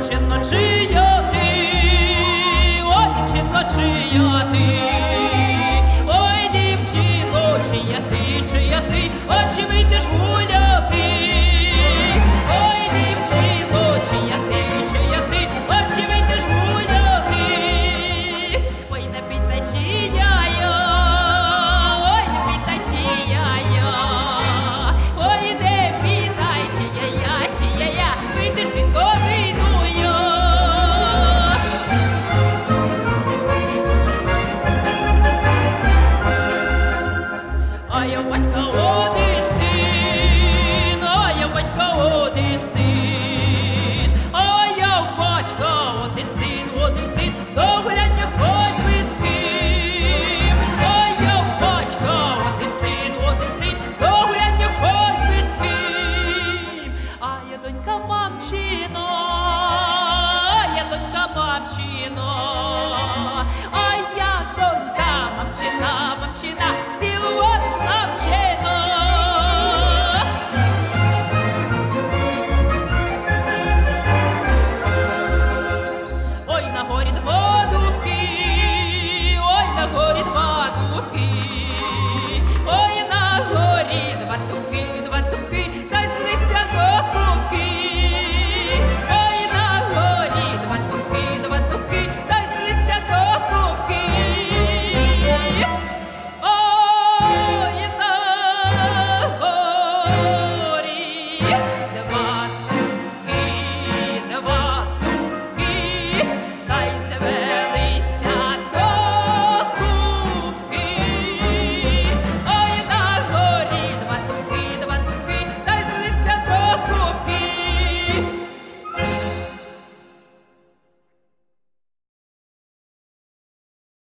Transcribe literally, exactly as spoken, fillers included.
дівчино, чия ти? Ой, дівчино, чия ти? Ой, дівчино, чия ти, чия ти? Очі вийдеш гуляти. Ой, дівчино, чия ти, чия ти? Очі вийдеш гуляти. Ой, не піддай, чия я? Ой, не піддай, чия я? Ой, не піддай, чия я, чия я? Вийдеш ти, то вийду я. А я в батька один син, а я в батька один син, а я в батька один син, один син, до гуляння хоч би з ким. А я в батька один син, один син, до гуляння хоч би з ким. А я донька мамчина, а я донька мамчина.